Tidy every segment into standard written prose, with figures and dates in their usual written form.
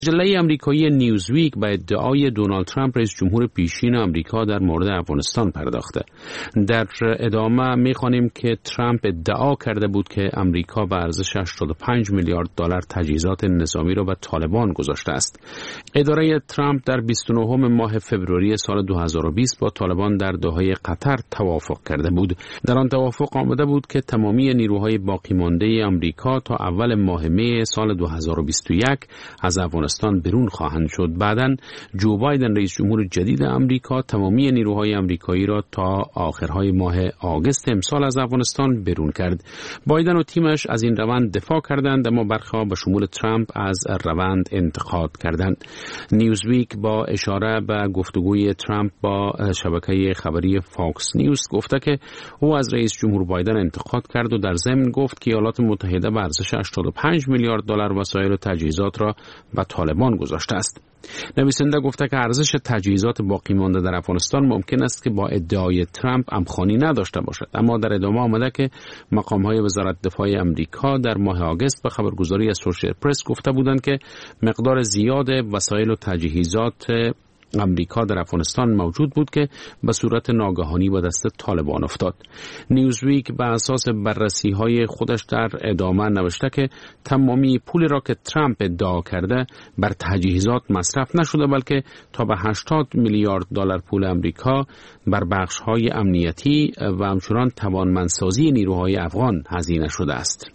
مجله آمریکایی نیوزویک به ادعای دونالد ترامپ رئیس جمهور پیشین آمریکا در مورد افغانستان پرداخته. در ادامه می‌خوانیم که ترامپ ادعا کرده بود که آمریکا به ارزش 85 میلیارد دلار تجهیزات نظامی را به طالبان گذاشته است. اداره ترامپ در 29 ماه فوریه سال 2020 با طالبان در دوحه قطر توافق کرده بود. در آن توافق آمده بود که تمامی نیروهای باقی مانده آمریکا تا اول ماه می سال 2021 از افغانستان برون خواهند شد. بعداً جو بایدن رئیس جمهور جدید آمریکا تمامی نیروهای آمریکایی را تا آخرهای ماه آگوست امسال از افغانستان برون کرد. بایدن و تیمش از این روند دفاع کردند، اما برخی به شمول ترامپ از روند انتقاد کردند. نیوزویک با اشاره به گفتگوی ترامپ با شبکه خبری فاکس نیوز گفته که او از رئیس جمهور بایدن انتقاد کرد و در ضمن گفت که ایالات متحده به ارزش 85 میلیارد دلار وسایل و تجهیزات را به طالبان گذاشته است. نویسنده گفته که ارزش تجهیزات باقی مانده در افغانستان ممکن است که با ادعای ترامپ همخوانی نداشته باشد، اما در ادامه آمده که مقام‌های وزارت دفاع آمریکا در ماه آگوست به خبرگزاری اسوسییتد پرس گفته بودند که مقدار زیاد وسایل و تجهیزات امریکا در افغانستان موجود بود که به صورت ناگهانی به دست طالبان افتاد. نیوزویک به اساس بررسی‌های خودش در ادامه نوشته که تمامی پولی را که ترامپ ادعا کرده بر تجهیزات مصرف نشده، بلکه تا به 80 میلیارد دلار پول امریکا بر بخش‌های امنیتی و همچنان توانمندسازی نیروهای افغان هزینه شده است.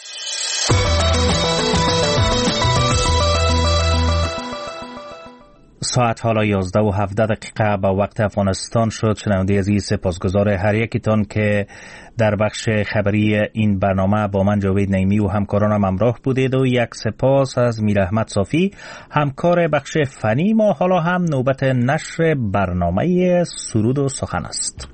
ساعت حالا 11:17 با وقت افغانستان شد. شنونده عزیز، سپاسگزار هر یکیتان که در بخش خبری این برنامه با من جاوید نعیمی و همکارانم همراه بودید و یک سپاس از میر احمد صافی همکار بخش فنی ما. حالا هم نوبت نشر برنامه سرود و سخن است.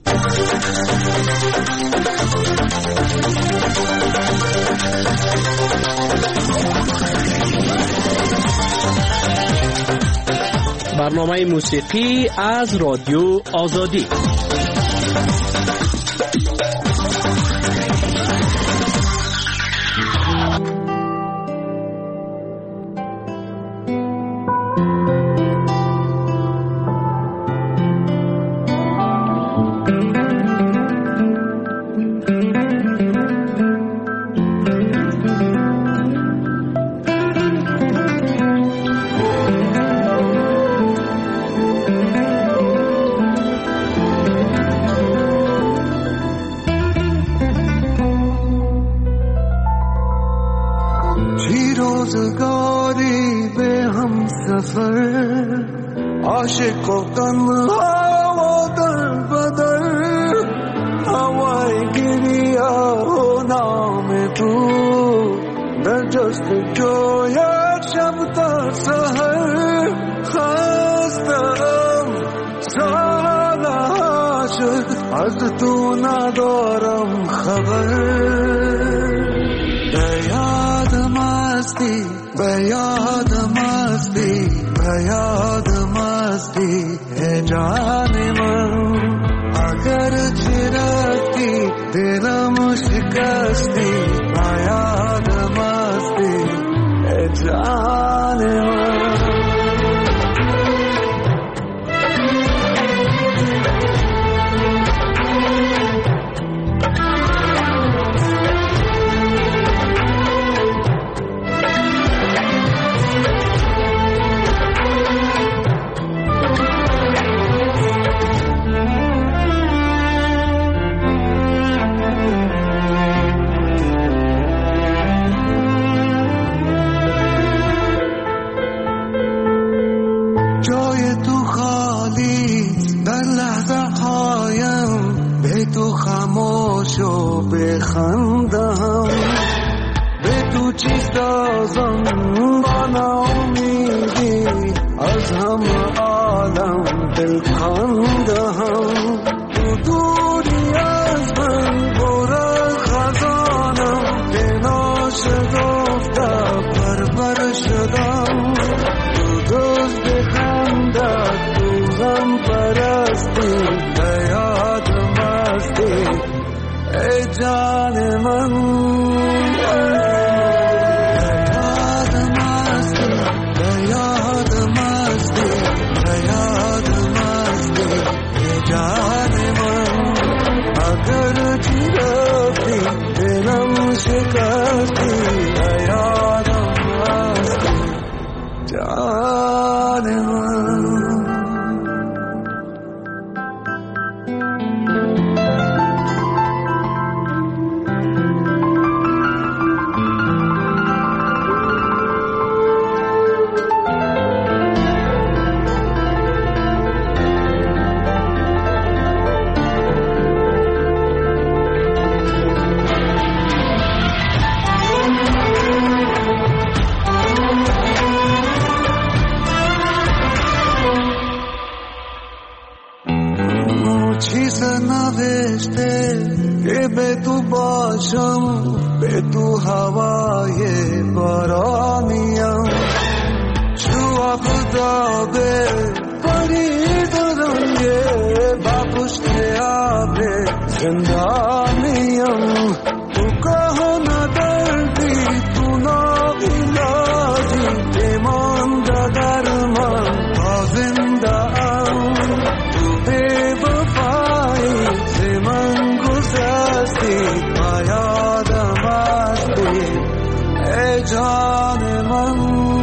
برنامه موسیقی از رادیو آزادی. عاشق و تنها و در بدر هوای گریا و نام تو در جست جویت شب تا سحر خستم سالها شد از تو ندارم خبر بیاد مستی بیاد مستی بیاد مستی ہے جان من اگر چرتی دلم شکستی بیاد مستی ہے جان من بخندم به تو چی سازم با ناامیدی از همه عالم دل کندم تو دوری از من برو خزانم که ناشکفته پرور شدم تو دوست بخندد تو غم پرستی بیاد مستی ای جان من بیاد مستی تو باشم به تو هوای بارانیم چو آفتابه پرید رنگه با پشت آبه زندانیم تو کهو ندردی تو ناغیلازی ایمان در من تا زنده ام تو بی وفایی زمان گذشتی و یادم هستی ای جان من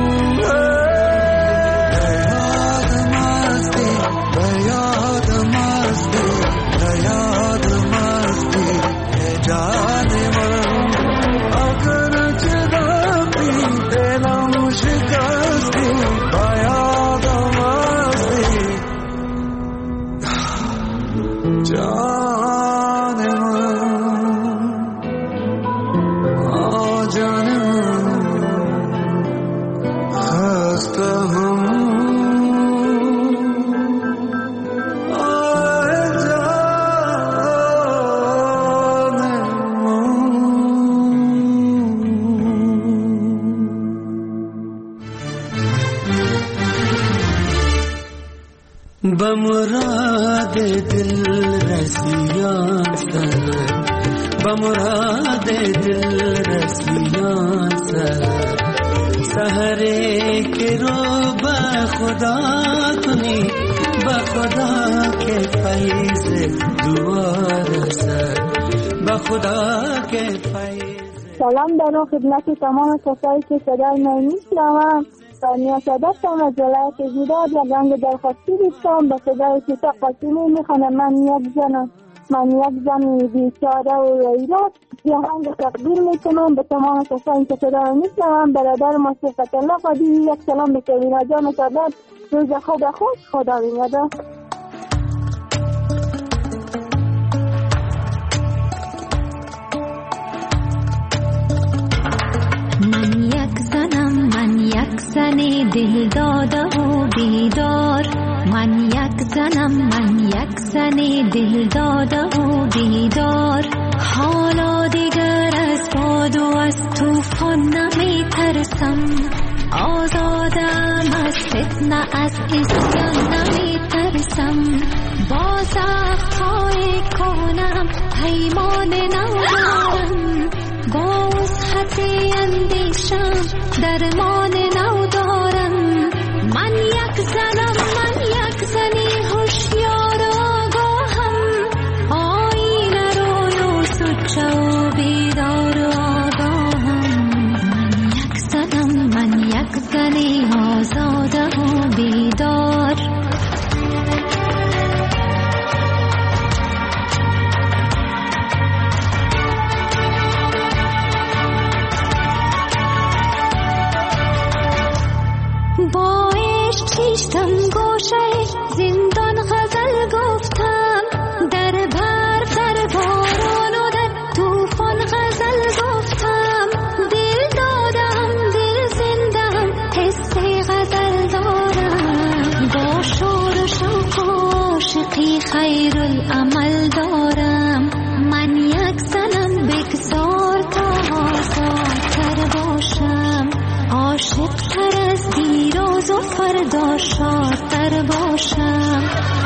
بمراد دل رسیان سر بمراد دل رسیان سر سحره که رو با خدا کنی با خدا که فیض دوار سر با خدا که فیض. سلام دارم خدمت تمام کسایی که صدای من میشنوند و نیاسدستم از ولایت زیراد و گنگ درخواستی بیستم به صدای کیسا قاسمی میخوانم من یک زن بیچاره و ایراد یه هنگ تقدیر میکنم به تمام کسایی که صدای میشنوند. برادر ما صفت الله قدی یک سلام به کبینا جان سادات. روز خوب خدا بیمده. زن دل داده و بیدار من یک زنم من یک زن دل داده و بیدار حالا دیگر از باد و از طوفان نمی ترسم آزادم از فتنه از اسیان نمی ترسم با زخم‌های کهنه‌ام پیمان نو دارم با وسعت اندیشم درمان نو دارم من یک زنم من یک زنی هوشیار و آگاهم آینه روی و سوچه و بیدار و آگاهم من یک زنم من یک زنی آزاده و بیدار با عشق چیشتم گوشه زندان غزل گفتم در برف در باران و در طوفان غزل گفتم دل دادم دل زندم حس غزل دارم با شور و شوق و عاشقی خیر العمل دارم من یک زنم بگذار تا آزادتر باشم عاشق تر از دیروز و فردا شادتر باشم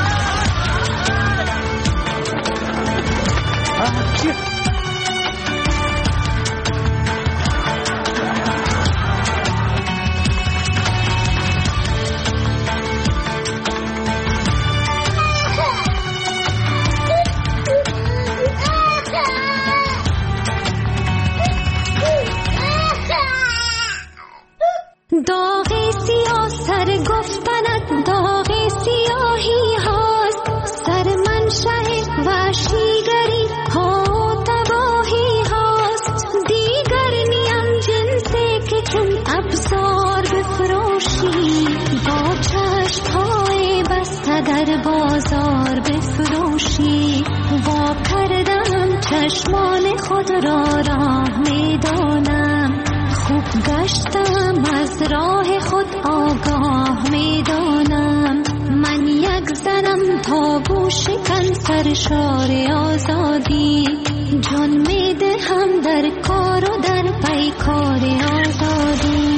داغ سیاه سر گفتنت داغ سیاهی هاست سر منشأ وحشیگری ها و تباهی هاست دیگر نیم جنسه که چون ابزار بفروشی با چشم‌های بسته در بازار بفروشی وا کردم چشمان خود را راه میدانم خوب گشتم از راه خود آگاه میدانم من یک زنم تا گوش شکن سرشار آزادی، جان میده هم در کار و در پیکار آزادی.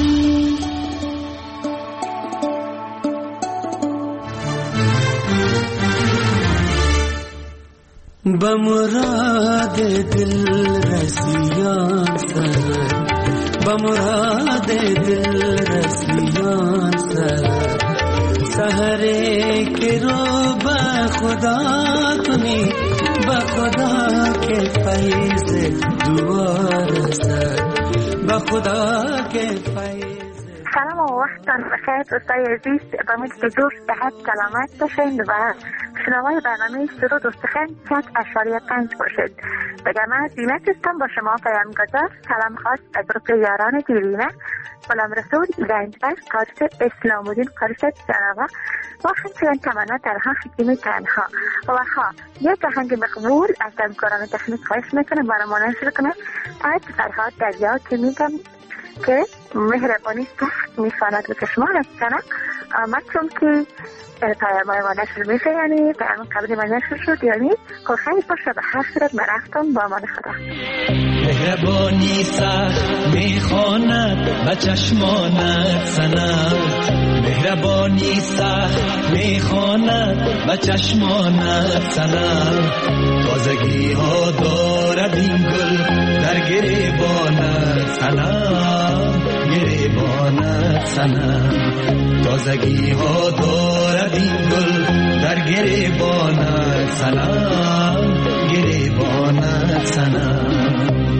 بمراد دل رسیان سر، بمراد دل رسیان سر، سحره که رو به خدا کنی، به خدا که فیض دوار سر، به خدا که فیض. سلام و وقتتان بخیر دوستای عزیز، امید که جور صحت سلامت باشین و شنوای برنامه سرود و سخن 100.5 باشید. بگم زینت هستم با شما پیام گذار. سلام خاص از گروه یاران دیرینه، غلام رسول گنجبر، قادس اسلام الدین قرشت جنابه و همچنین تمنا تنها حکیم تنها و خواه یک آهنگ مقبول از همکاران تکنیک خواهش میکنم برای نشر کنه از فرهاد دریا که میگم که مهربانی سخت میخواند به چشمان از کنم. آمد چون که پیامای ما نشر میشه، یعنی پیام قبلی ما نشر شد، یعنی که خیلی باشه به هر صورت من رفتم با امان خدا. مهربانی سخت میخواند به چشمانت سنم، مهربانی سخت میخواند به چشمانت سنم، تازگی ها دارد این گل در گریبانت سنم، گریبانت سنم، تازگی ها دارد این گل در گریبانت سنم، گریبانت سنم.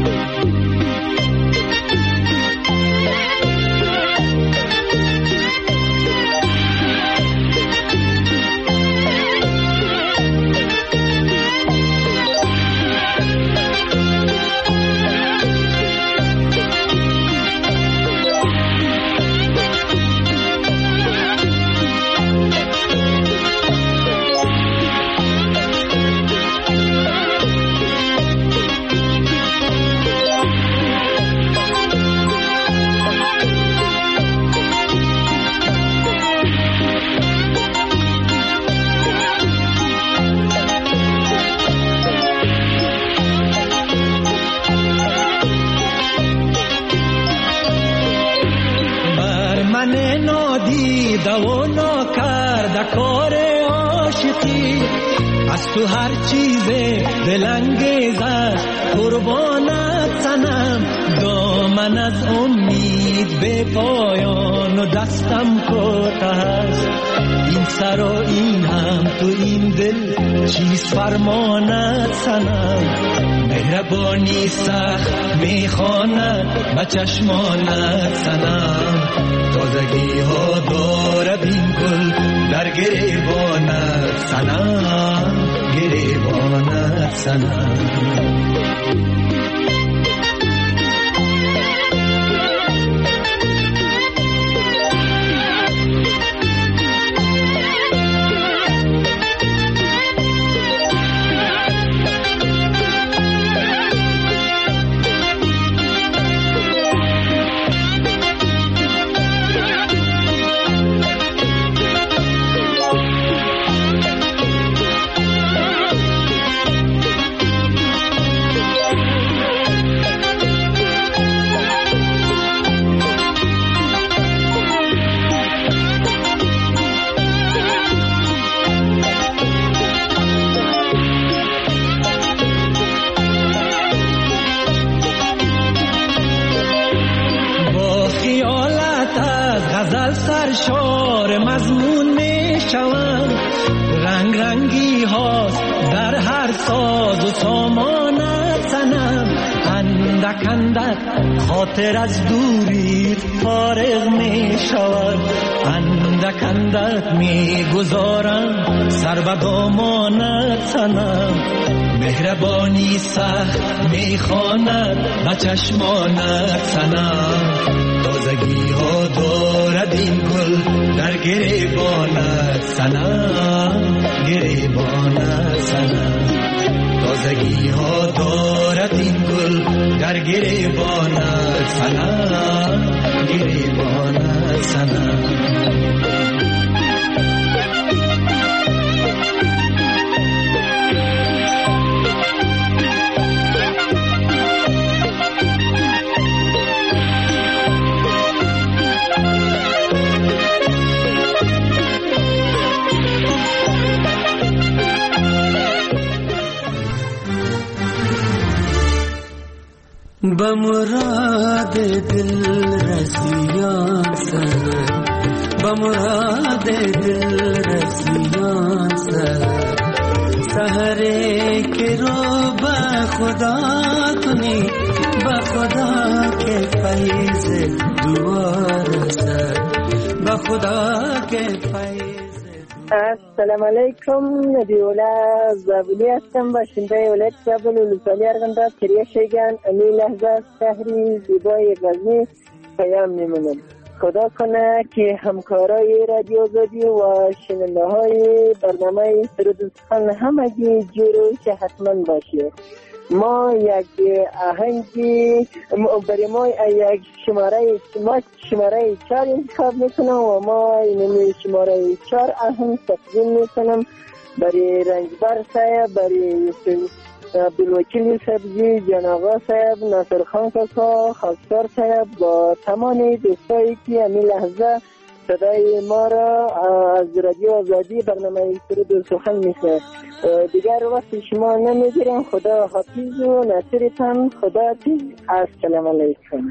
و ناکرده کار عاشقی، از تو هر چیز دلانگیز است قربانت سنم، دامن از امید به پایان و دستم کوته است، این سر و این هم تو این دل چیز فرمانت سنم، مهربانی سخت میخواند به چشمانت سنم، تازگی ها دارد این گل در گریبانت سنم، گریبانت سنم. سرشار مضمون می شوم، رنگ رنگی هاست در هر ساز و سامانت سنم، اندک اندک خاطر از دوری فارغ می شود، اندک اندک می گذارم سر به دامانت سنم، مهربانی سخت می خواند به چشمانت سنم، تازگی ها دارد این گل در گریبانت سنم، گریبانت سنم، تازگی ها دارد این گل در گریبانت سنم، گریبانت سنم. به مراد دل رسیان سر، به مراد دل رسیان سر، سحره که رو به خدا کنی، به خدا که فیض دوار سر، به خدا که فیض. السلام علیکم، نبیولا زابلی هستم، باشنده ولایت کابل ولسوالی ارغنداب کریه شیگان. امی لحظه شهری زیبای غزنی پیام میمونم. خدا کنه که همکارای رادیو آزادی و شنونده های برنامه سرود سخن همگی جوروش حتما باشه. ما یک آهنگی برای ما یک شماره 4 انتخاب میکنم و ما این شماره 4 آهنگ تقدیم میکنم برای رنجبر صاحب، برای عبدالوکیل سبزی، جان آقا صاحب، ناصر خان کاکا، خاکسار صاحب با تمام دوستایی که همین لحظه صدای ما را از رادیو آزادی برنامه سرود و سخن میشه. دیگر وقت شما نمیگیرم. خدا حافظ و ناصرتان. خدا حافظ. السلام علیکم.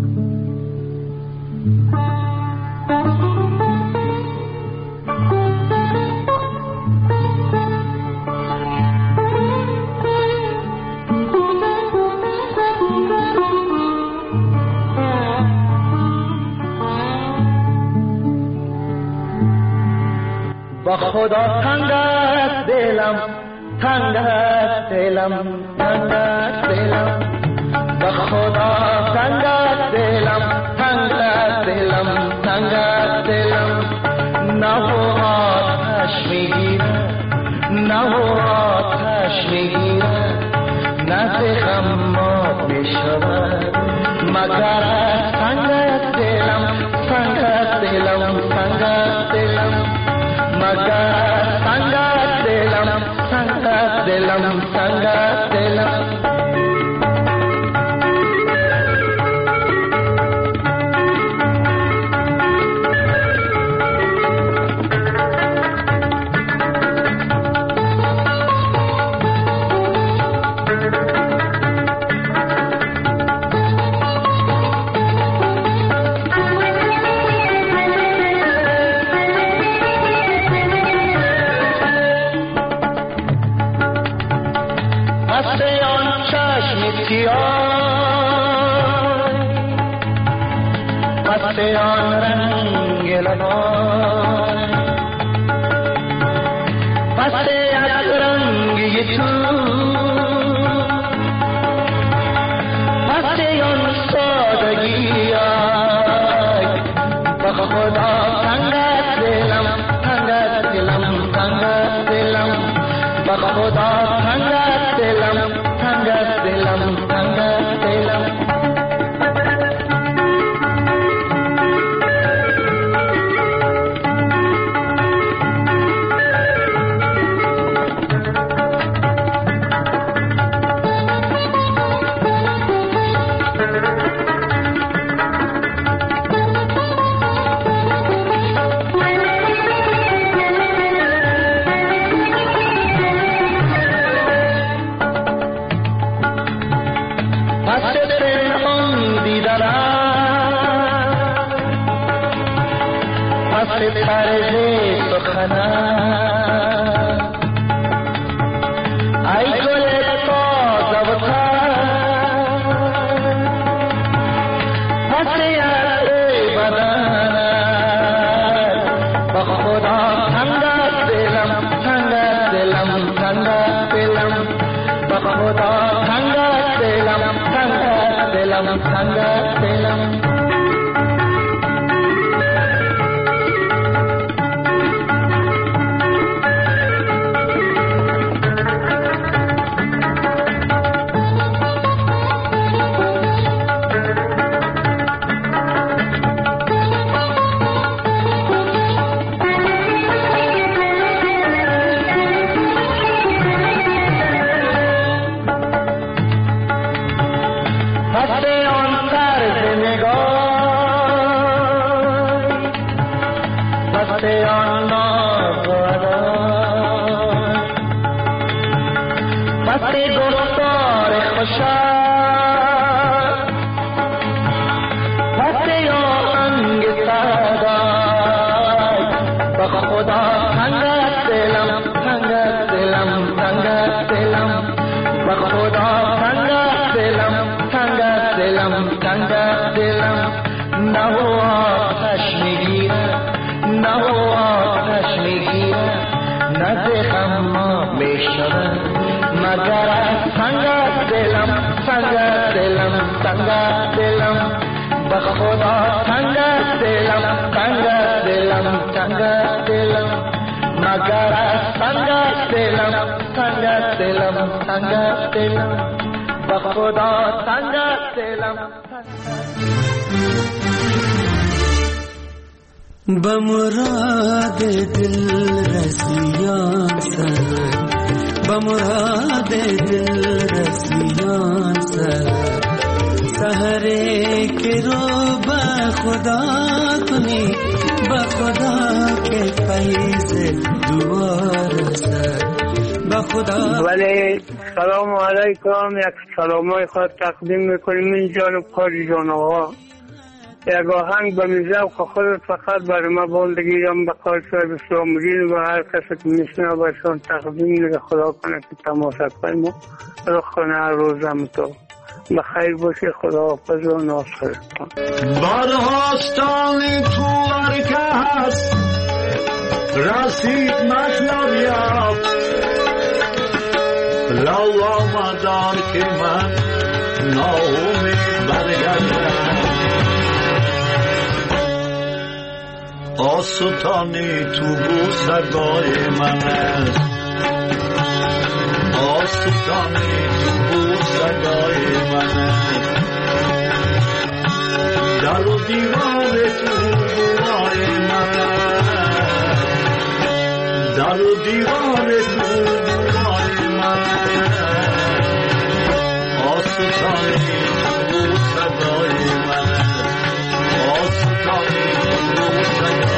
با خدا تنگ است دلم، تنگ است دلم، تنگ است دلم، با خدا تنگ است دلم، تنگ است دلم، تنگ است دلم. نه و آتش میگیرد، نه و آتش میگیرد، نه غمات میشود، مگر از تنگ است دلم، تنگ است دلم، تنگ است دلم، مگر تنگ است دلم، تنگ است دلم، تنگ است دلم. پس آن رنگ لبان، پس از رنگ تو، پس آن سادگی به خدا تنگ است دلم، تنگ است دلم، تنگ است دلم، به خدا تنگ است دلم، تنگ است دلم، تنگ است دلم. پس گفتار خوشم مگر سنگ دلم سنگ دلم سنگ دلم به خدا سنگ دلم به مراد دل رسیان سر به مراد دل رسیان سر سحره که رو به خدا کنی به خدا که فیض دوار سر به خدا. ولی سلام علیکم، یک سلامای خود تقدیم میکنیم این جانب خاجی جان آقا. یک آهنگ به میزوق خودت فقط برای ما بندگیرم به خواهد صاحب اسلامدین و هر کسی که میشنه باشون تقدیم نگه خدا کنه که تماشا کنیم و رخ کنه هر روزم تو بخیر باشی. خدا حافظ و ناصر برهاستانی تو ورکه هست رسید مطلب یاب لو آمدار که من ناامید برگردم آستانی تو بوسگاه من است آستانی تو بوسگاه من است در و دیوار تو بوهای من است در و دیوار تو بوهای من است آستانی تو بوسگاه من است آستانی تو بوسگاه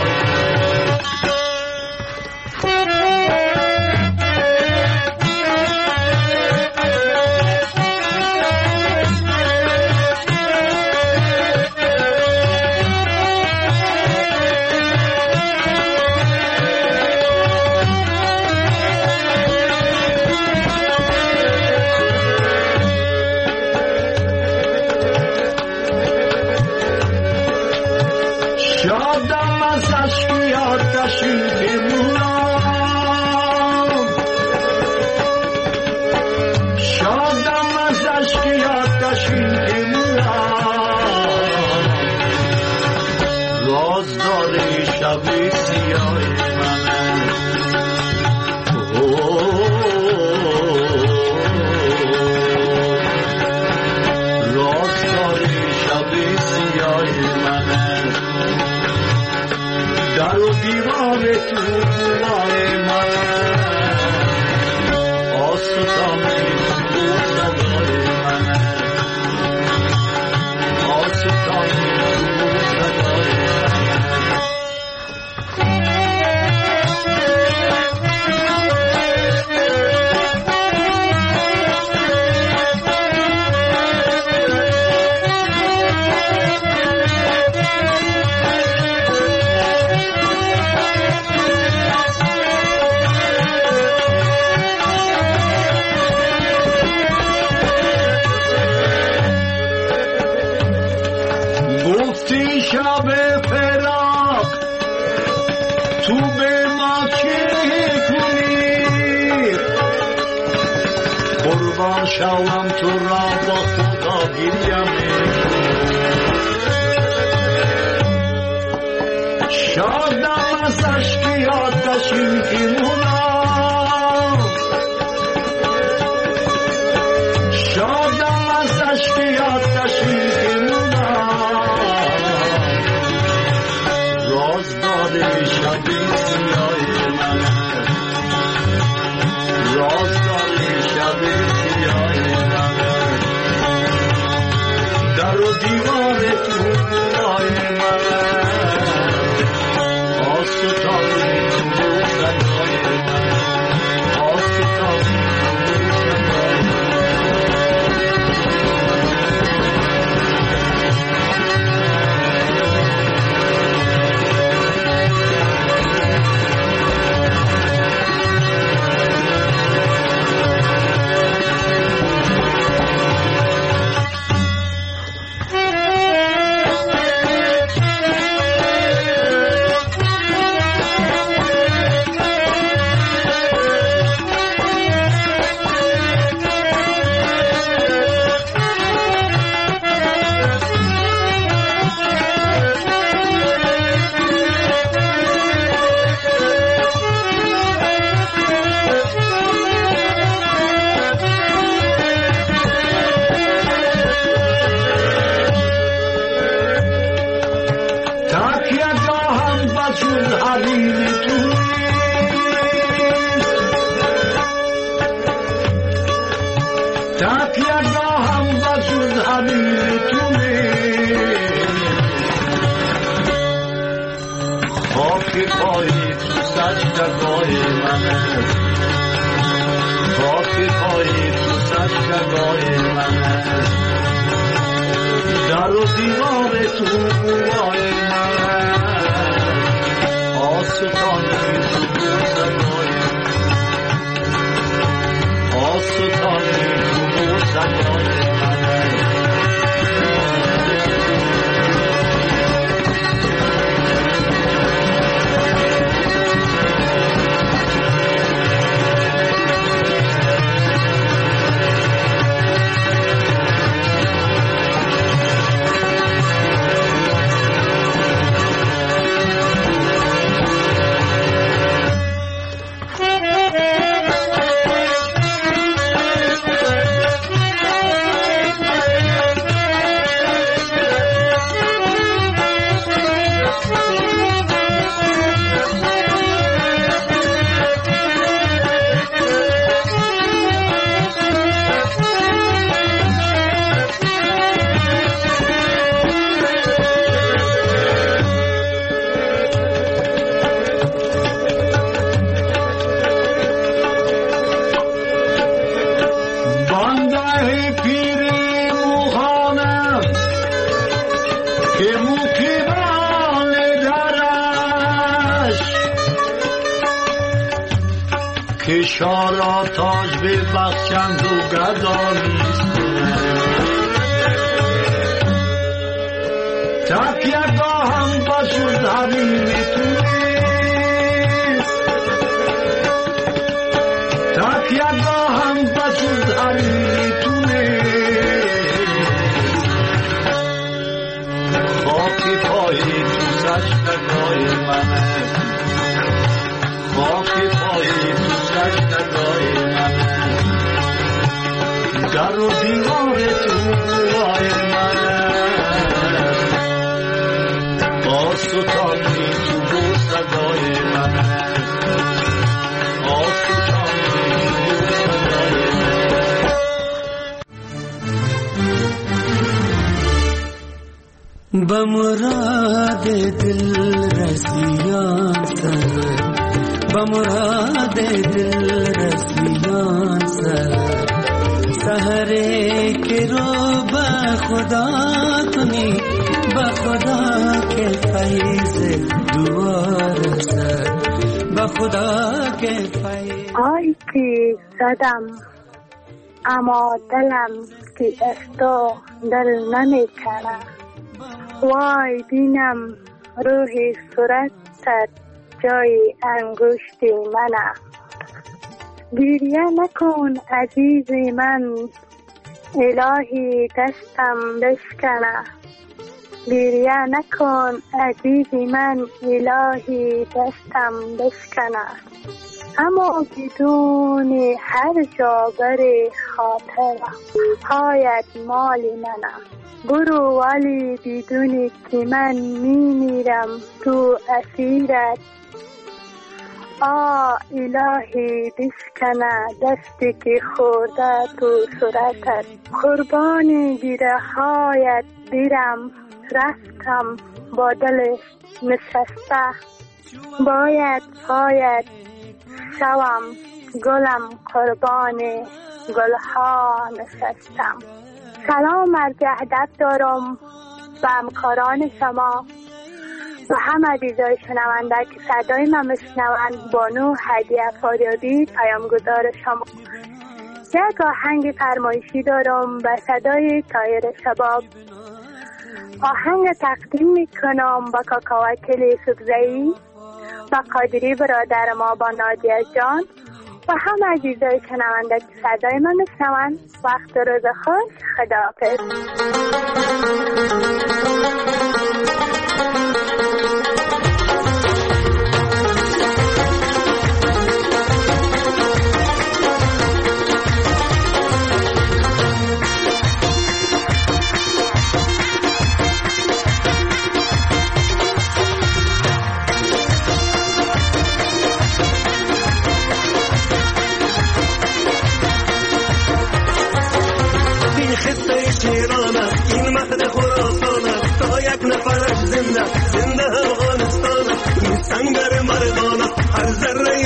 شاوم تو را با خدا گریم شادم از عشقی آتشین ایمونم شادم از عشقی آتشین ایمونم رازدار شبی سیاه من رازدار شبی در و دیوار تو بوهای من آستانی تو بوهای من آستانی زمین تو تکیه‌گاهم بجز همین تو خاک پایی تو سجدگاه منه خاک پایی تو سجدگاه منه در و دیوار تو بوهای منه آستانه تو بوسگاه آستانه تو بوسگاه منه شارا تاج به بخشند و گدا نیست تکیه‌گاهم بجز همین تو نیست تکیه‌گاهم بجز همین تو نیست خاک پایی تو سجدگاه منه خاک پایی تو سجدگاه منه در و دیوار تو بوهای منه آستانی تو بوسگاه منه آستانی تو بوسگاه منه به مراد دل رسیان سر به مراد دل رسیان سحره که رو به خدا کنی به خدا که فیض دوار سر به خدا که فیض آی که زدم اما دلم که از تو دل نمی کنه وای بینم روح صورتت جای انگشت منه گریه نکن عزیز من الهی دستم بشکنه گریه نکن عزیز من الهی دستم بشکنه اما بدون هر جا بر خاطر هایت مال منه برو ولی بدونی که من میمیرم تو اسیرت الهی بشکنه دستی که خورده تو صورتت قربان گیره هایت بیرم رفتم با دل نشسته باید شوم گلم قربان گلها نشستم. سلام عرض ادب دارم به همکاران شما و هم عزیزای شنونده که صدای من میشنوند. بانو هدیه فاریابی پیامگذار شما. یک آهنگ فرمایشی دارم به صدای طایر شباب. آهنگ تقدیم میکنم با کاکاوکل یوسفزئی و قادری برادر ما با نادیه جان و هم عزیزای شنونده که صدای من میشنوند. وقت روز خوش، خداحافظ.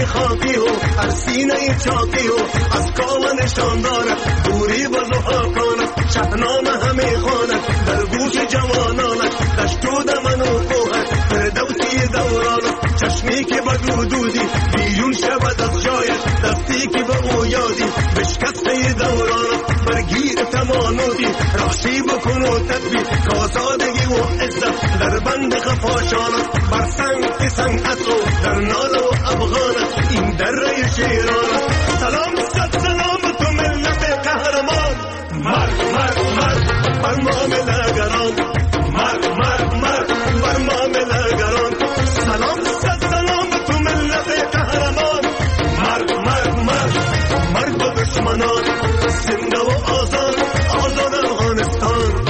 خاکی و از سینه چاکی و از کاوه نشان دارد دوری با زحاکانت شهنامه همه خواند در گوش جوانانت دشت و دمن و کوهت فردوسی دورانت چشمی که با دودوزی بیرون شود از جایش دستی که با او یادی بشکسته دورانت برگیر تمانودی راشی بکن و تدبی کازادگی و عزت در بند خفاشانت بر سنگ سنگت و در نال و افغانت این دره شیرانت سلام صد سلام تو ملت قهرمان مرد مرد مرد بر معامله‌گران مرد مرد مرد بر معامله‌گران سلام صد سلام تو ملت قهرمان مرد مرد مرد مرد با دشمنان زنده و آزاد آزاد افغانستان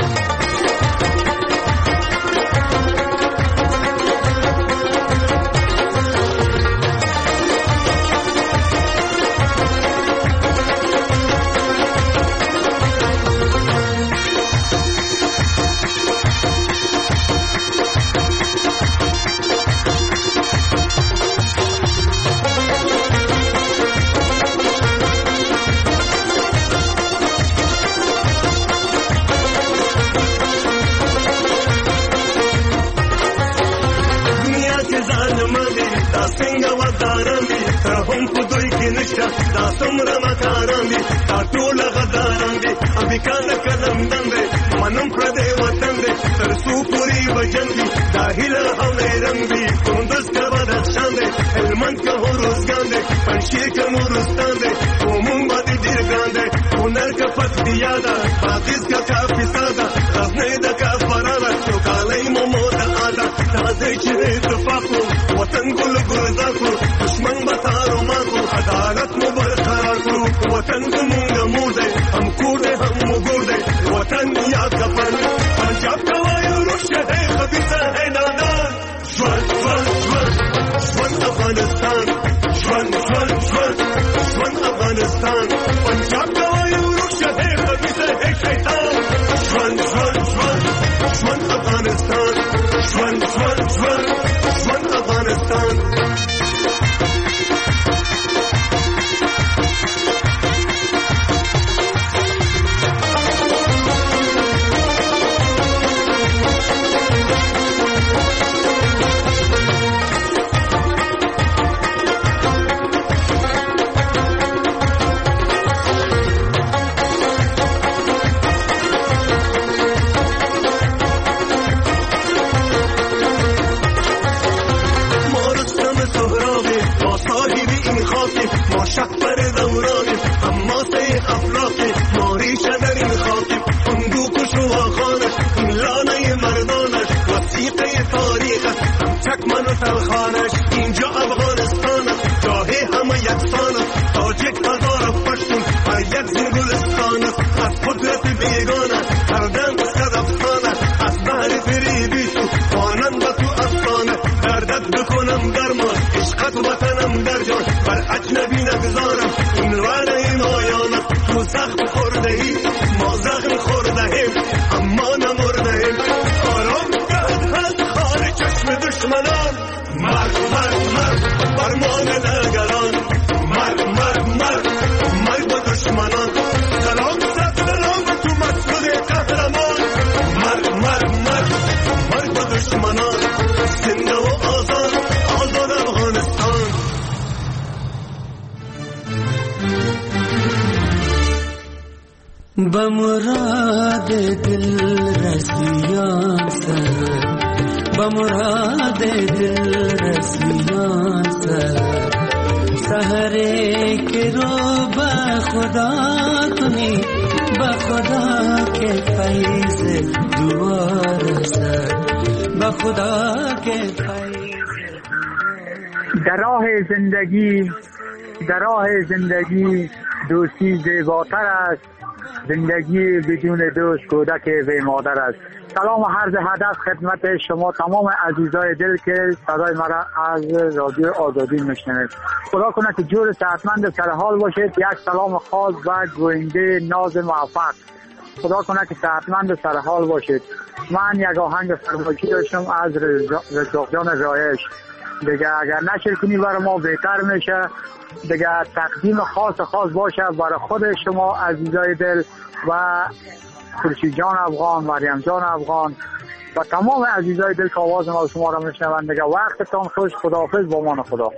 دا سمره مکاران دی دا ټول غداران دی امریکا نه قدم دنده منم پر دې وطن دی تر څو پوری وجن دی دا هیله او رنگ دی کندز کا بدخشان دی هلمند کا هروزگان دی پنشیر کا نورستان دی قومون باندې ډیر ګران دی هنر کا پکتیا دا پاکیز کا کاپیسا دا غزنی دا کافرانا چوکالی مومو دا آدا تازه چې اتفاقو وطن ګل ګلزاکو دشمن بتارو ماکو عدالت مو برقرار کړو وطن زمونږ مور دی هم کور دی هم مګور دی وطن یاد کفن پنجاب ته وایو روشه دی خبیثه دی نادان ژوند ژوند ژوند ژوند افغانستان ژوند ژوند ژوند ژوند افغانستان پنجاب ته وایو روشه دی خبیثه دی شیطان ژوند ژوند ژوند ژوند افغانستان ژوند ژوند ژوند ژوند افغانستان خانش اینجا افغانستان است جای همه یکسان است تاجک هزار پشتون هر یک زین گلستان است از قدرت بیگانه هر دم صدفتان است از بحر فریبی تو خوانم با تو افغانه دردت بکنم درمان عشقت وطنم در جان بر اجنبی نگذارم این رانه این آیان است تو زخم خورده ای ما زخم خورده ایم اما نمرده ایم آرام گرد هست خانه چشم دشمنان مرد مرد مرد بر معامله‌گران مرد مرد مرد مرد با دشمنان سلام صد سلام تو مسئول قهرمان مرد مرد مرد مرد با دشمنان زنده و آزاد آزاد افغانستان بمراد دل رسیان سر بمراد دل رسیان سر سحرے کے رو بخدا کنی بخدا کے فیض دوار سر بخدا کے فیض در راه زندگی دوستی زیباتر است زندگی بدون دوست کودک بی مادر است. سلام و عرض ادب خدمت شما تمام عزیزای دل که صدای مرا از رادیو آزادی میشنوید. خدا کنه که جور صحتمند سر حال باشید. یک سلام خاص و گوینده ناز موفق. خدا کنه که صحتمند سر حال باشید. من یک آهنگ فرمایشی داشتم از رضا جان رایش. دیگه اگر نشر کنی برای ما بهتر میشه. دیگه تقدیم خاص باشه برای خود شما عزیزای دل و خورشید جان افغان، مریم جان افغان و تمام عزیزای دل که آواز ما شما را میشنوند. دیگه وقتتان خوش. خداحافظ. با امان خدا.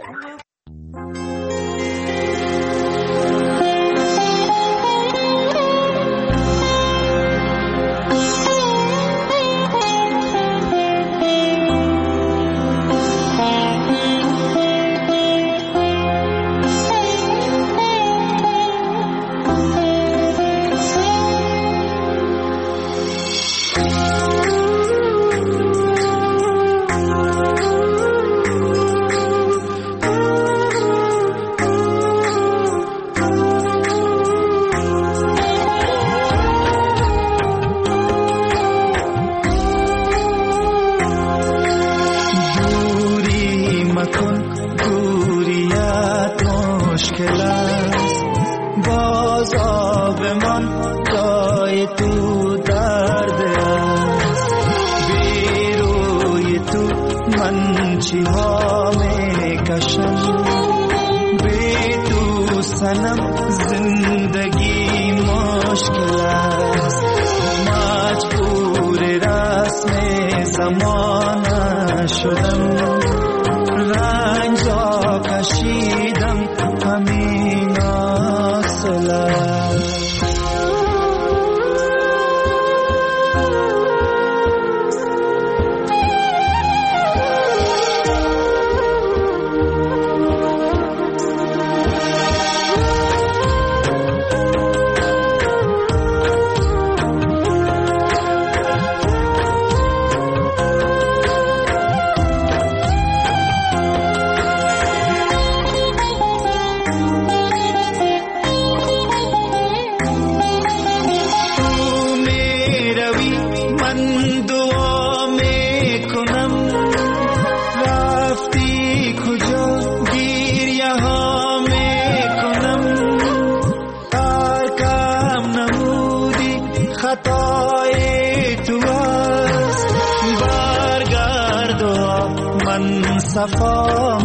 صفا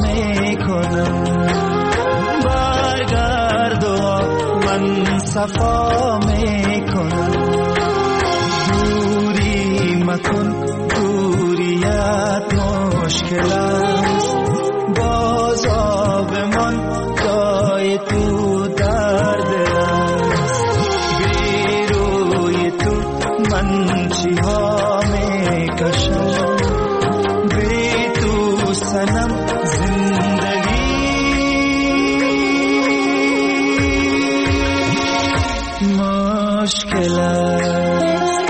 میکنم برگرد و من صفا میکنم. دوری مکن دوریت مشکل است، باز آبمان جای تو درد است. بی روی تو من چی ها میکشم، بی تو سنم زندگی مشکل است.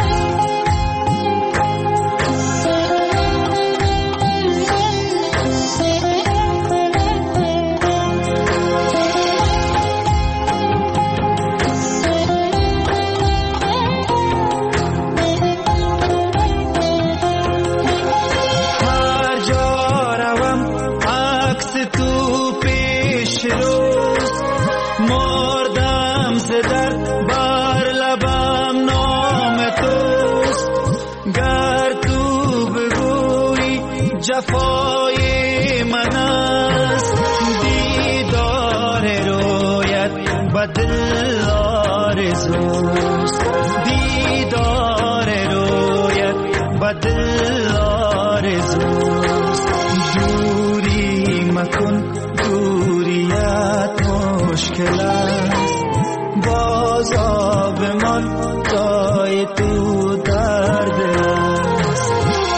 جفای من است دیدار رویت بدل آرزوست، دیدار رویت بدل آرزوست. دوری مکن دوریت مشکل است، باز آبمان جای تو درد است.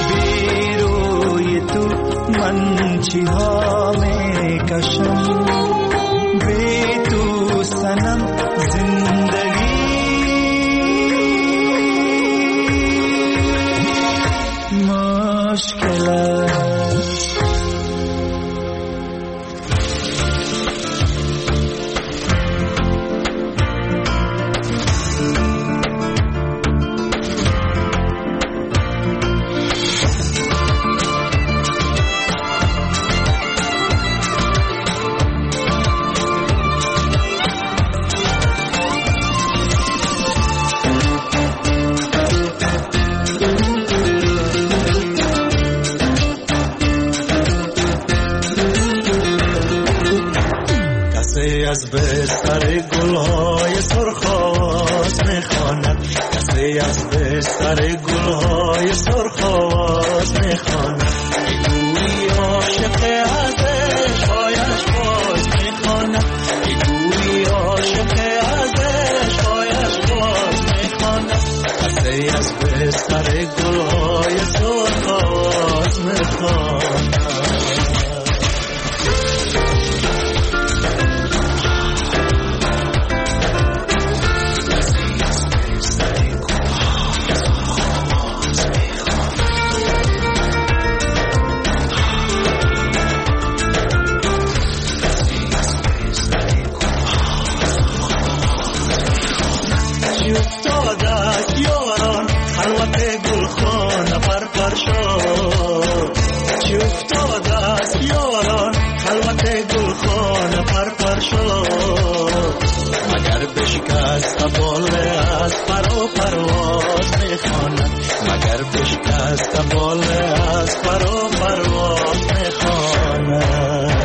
من چی ها میکشم، بی تو سنم زندگی مشکل است. کسی از بستر گلهای سرخ آواز میخواند، کسی از بستر گلهای سرخ آواز میخواند. گویی عاشق ازش هایش باز میخواند، گویی عاشق ازش هایش باز میخواند. کسی از بستر گلهای سرخ آواز میخواند. مگر بشکست باله از پرو پرواز میخواند، مگر بشکست باله از پرو پرواز میخواند.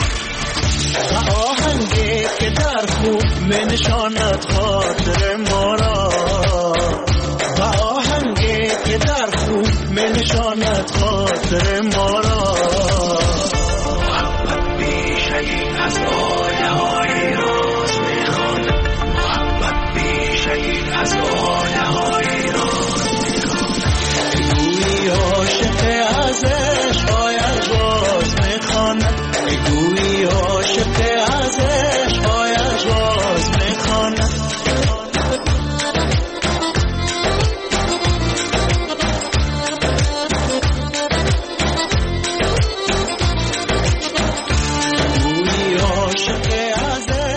نشاند خاطر ما